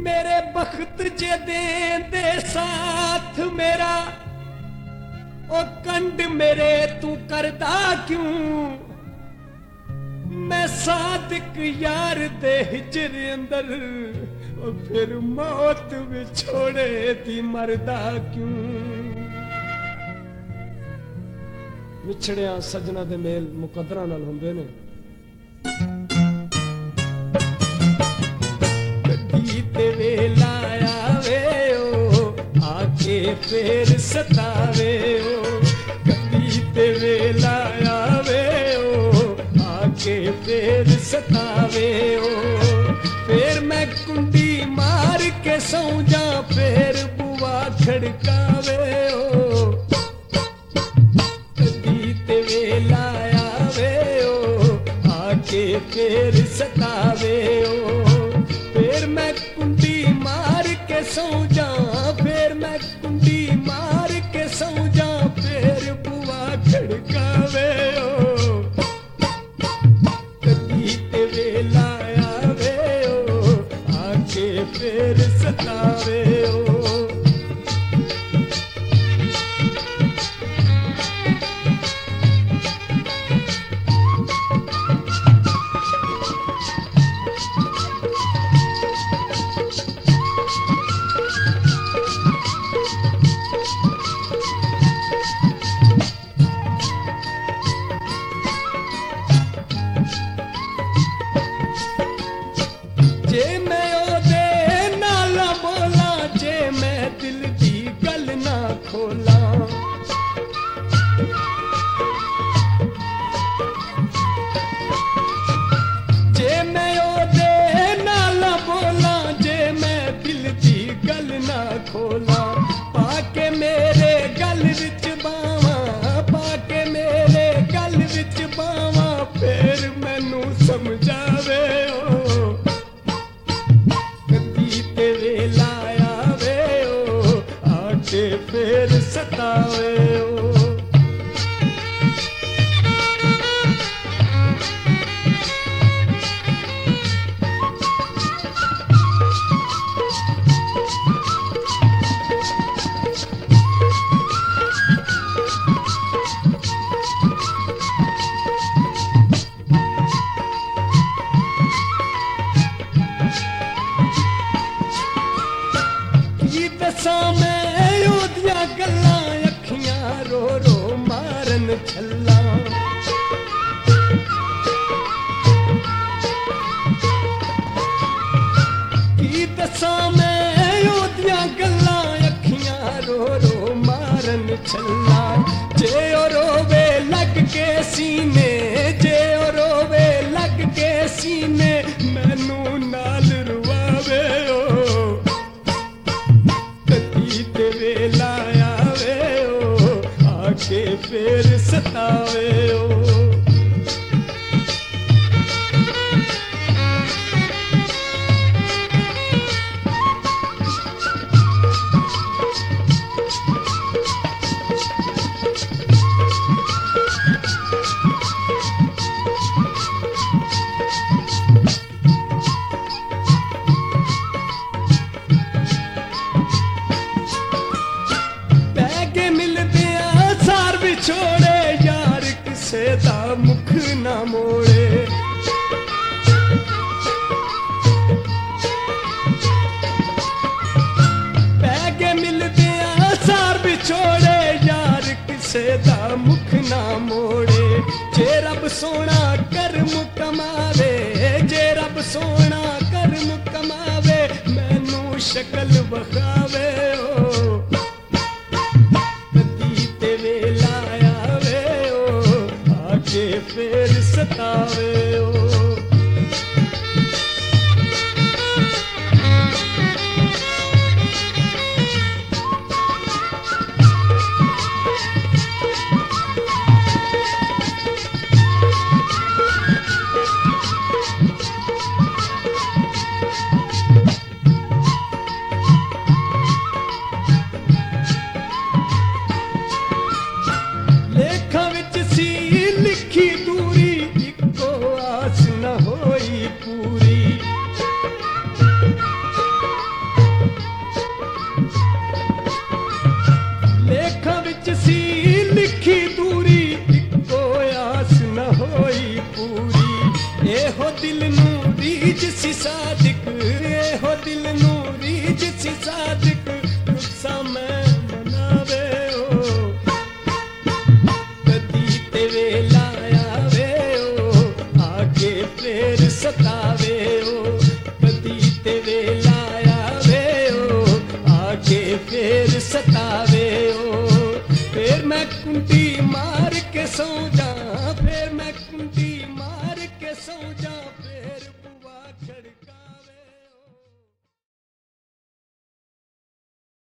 मेरे बख्त जे दे साथ मेरा ओ कंड मेरे तू करदा क्यों मैं सादिक यार दे हिजर अंदर ओ फिर मौत विछोड़े दी मरदा क्यों विछड़िया सजना दे मेल मुकदरा नाल हुंदे ने वेला आवे ओ आके फिर सतावे ओ कभी ते वेला आवे ओ आके फिर सतावे ओ फिर मैं कुंडी मार के सौ जा फिर बुआ खड़कावे ओ कभी ते वेला आवे ओ आके फिर सतावे ओ फिर मैं कुंडी मार के सौ जा फिर मैं कुंडी मार के सौ जा फिर बुआ खड़कावे ओ कभी ते वेला आवे ओ आके फिर सतावे ओ खोला पाके मेरे गल विच बावा पाके मेरे गल विच बावा फिर मैनू समझावे ओ कदी ते वेला आवे ओ आके फिर सतावे ओ मैं ओदियां गल्लां अखियां रो रो मारन छल्ला की दसां मैं ओदियां गल्लां अखियां रो रो मारन छल्ला जे ओ रोवे लग के सीने जे ओ रोवे लग के सीने मैनू नाल रुआवे ओ वेला आवे ओ आके फिर सतावे ओ छोड़े यार किसे दा मुख ना मोड़े पैगे मिलते सार भी छोड़े यार किसे दा मुख ना मोड़े जे रब सोना कर्म कमावे जे रब सोना कर्म कमावे मैनू शक्ल बखावे ओ फिर सतावे ओ ਪੂਰੀ। ਇਹੋ ਦਿਲ ਨੂੰ ਰੀਝ ਸੀ ਸਾਦਿਕ, ਇਹੋ ਦਿਲ ਨੂੰ ਰੀਝ ਸੀ ਸਾਦਿਕ, ਗੁੱਸਾ ਮੈਂ ਮਨਾਵੇ ਓ। ਕਦੀ ਤੇ ਵੇਲਾ ਆਵੇ ਓ, ਆ ਕੇ ਫੇਰ ਸਤਾਵੇ ਓ। ਕਦੀ ਤੇ ਵੇਲਾ ਆਵੇ ਓ, ਆ ਕੇ ਫੇਰ ਸਤਾਵੇ ਓ। ਫੇਰ ਮੈਂ ਕੁੰਡੀ ਮਾਰ ਕੇ ਸੌਂ ਜਾ,